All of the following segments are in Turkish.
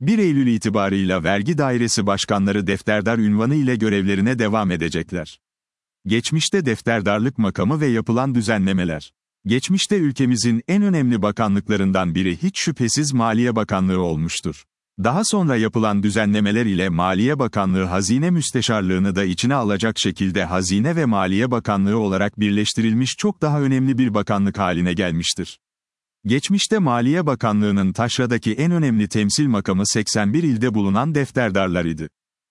1 Eylül itibarıyla vergi dairesi başkanları defterdar unvanı ile görevlerine devam edecekler. Geçmişte defterdarlık makamı ve yapılan düzenlemeler. Geçmişte ülkemizin en önemli bakanlıklarından biri hiç şüphesiz Maliye Bakanlığı olmuştur. Daha sonra yapılan düzenlemeler ile Maliye Bakanlığı Hazine Müsteşarlığını da içine alacak şekilde Hazine ve Maliye Bakanlığı olarak birleştirilmiş çok daha önemli bir bakanlık haline gelmiştir. Geçmişte Maliye Bakanlığı'nın taşradaki en önemli temsil makamı 81 ilde bulunan defterdarlar idi.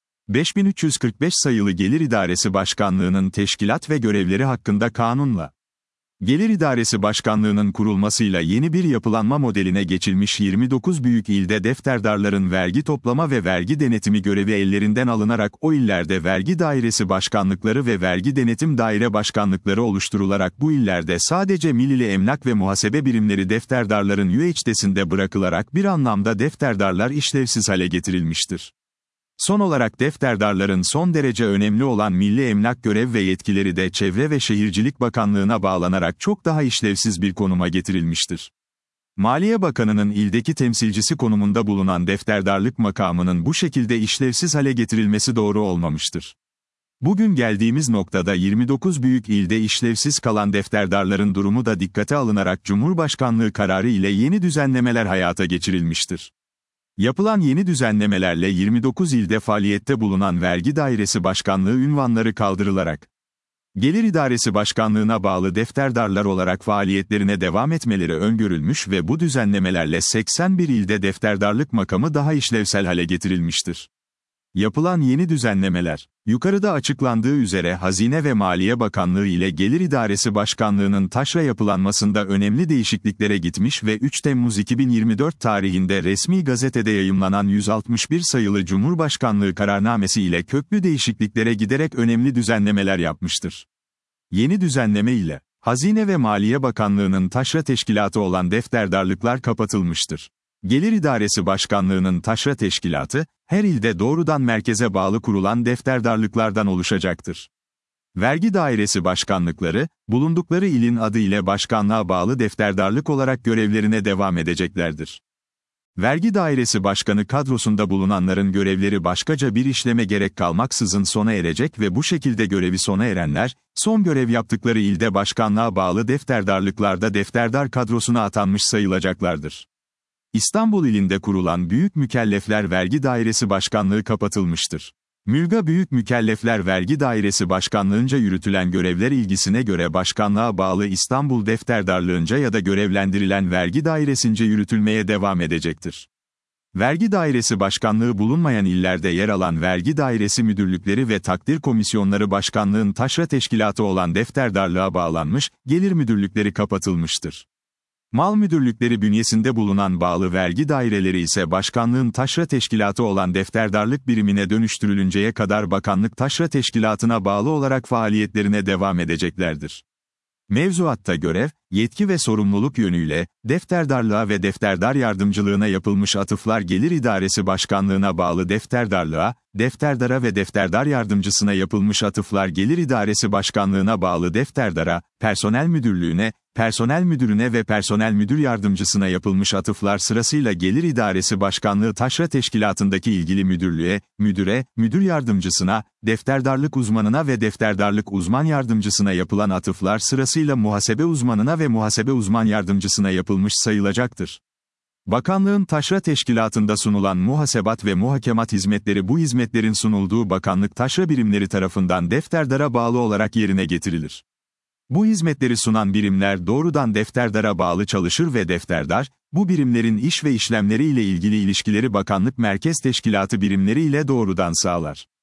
5345 sayılı Gelir İdaresi Başkanlığı'nın teşkilat ve görevleri hakkında kanunla Gelir İdaresi Başkanlığı'nın kurulmasıyla yeni bir yapılanma modeline geçilmiş 29 büyük ilde defterdarların vergi toplama ve vergi denetimi görevi ellerinden alınarak o illerde vergi dairesi başkanlıkları ve vergi denetim daire başkanlıkları oluşturularak bu illerde sadece milli emlak ve muhasebe birimleri defterdarların üyeçtesinde bırakılarak bir anlamda defterdarlar işlevsiz hale getirilmiştir. Son olarak defterdarların son derece önemli olan milli emlak görev ve yetkileri de Çevre ve Şehircilik Bakanlığı'na bağlanarak çok daha işlevsiz bir konuma getirilmiştir. Maliye Bakanı'nın ildeki temsilcisi konumunda bulunan defterdarlık makamının bu şekilde işlevsiz hale getirilmesi doğru olmamıştır. Bugün geldiğimiz noktada 29 büyük ilde işlevsiz kalan defterdarların durumu da dikkate alınarak Cumhurbaşkanlığı kararı ile yeni düzenlemeler hayata geçirilmiştir. Yapılan yeni düzenlemelerle 29 ilde faaliyette bulunan Vergi Dairesi Başkanlığı unvanları kaldırılarak, Gelir İdaresi Başkanlığı'na bağlı defterdarlar olarak faaliyetlerine devam etmeleri öngörülmüş ve bu düzenlemelerle 81 ilde defterdarlık makamı daha işlevsel hale getirilmiştir. Yapılan yeni düzenlemeler, yukarıda açıklandığı üzere Hazine ve Maliye Bakanlığı ile Gelir İdaresi Başkanlığı'nın taşra yapılanmasında önemli değişikliklere gitmiş ve 3 Temmuz 2024 tarihinde resmi gazetede yayımlanan 161 sayılı Cumhurbaşkanlığı kararnamesi ile köklü değişikliklere giderek önemli düzenlemeler yapmıştır. Yeni düzenleme ile, Hazine ve Maliye Bakanlığı'nın taşra teşkilatı olan defterdarlıklar kapatılmıştır. Gelir İdaresi Başkanlığı'nın taşra teşkilatı, her ilde doğrudan merkeze bağlı kurulan defterdarlıklardan oluşacaktır. Vergi Dairesi Başkanlıkları, bulundukları ilin adı ile başkanlığa bağlı defterdarlık olarak görevlerine devam edeceklerdir. Vergi Dairesi Başkanı kadrosunda bulunanların görevleri başkaca bir işleme gerek kalmaksızın sona erecek ve bu şekilde görevi sona erenler, son görev yaptıkları ilde başkanlığa bağlı defterdarlıklarda defterdar kadrosuna atanmış sayılacaklardır. İstanbul ilinde kurulan Büyük Mükellefler Vergi Dairesi Başkanlığı kapatılmıştır. Mülga Büyük Mükellefler Vergi Dairesi Başkanlığınca yürütülen görevler ilgisine göre başkanlığa bağlı İstanbul Defterdarlığınca ya da görevlendirilen vergi dairesince yürütülmeye devam edecektir. Vergi Dairesi Başkanlığı bulunmayan illerde yer alan vergi dairesi müdürlükleri ve takdir komisyonları başkanlığın taşra teşkilatı olan defterdarlığa bağlanmış, gelir müdürlükleri kapatılmıştır. Mal müdürlükleri bünyesinde bulunan bağlı vergi daireleri ise başkanlığın taşra teşkilatı olan defterdarlık birimine dönüştürülünceye kadar bakanlık taşra teşkilatına bağlı olarak faaliyetlerine devam edeceklerdir. Mevzuatta görev, yetki ve sorumluluk yönüyle, defterdarlığa ve defterdar yardımcılığına yapılmış atıflar Gelir İdaresi Başkanlığına bağlı defterdarlığa, defterdara ve defterdar yardımcısına yapılmış atıflar Gelir İdaresi Başkanlığına bağlı defterdara, personel müdürlüğüne, personel müdürüne ve personel müdür yardımcısına yapılmış atıflar sırasıyla Gelir İdaresi Başkanlığı taşra teşkilatındaki ilgili müdürlüğe, müdüre, müdür yardımcısına, defterdarlık uzmanına ve defterdarlık uzman yardımcısına yapılan atıflar sırasıyla muhasebe uzmanına ve muhasebe uzman yardımcısına yapılmış sayılacaktır. Bakanlığın taşra teşkilatında sunulan muhasebat ve muhakemat hizmetleri bu hizmetlerin sunulduğu bakanlık taşra birimleri tarafından defterdara bağlı olarak yerine getirilir. Bu hizmetleri sunan birimler doğrudan defterdara bağlı çalışır ve defterdar, bu birimlerin iş ve işlemleri ile ilgili ilişkileri bakanlık merkez teşkilatı birimleri ile doğrudan sağlar.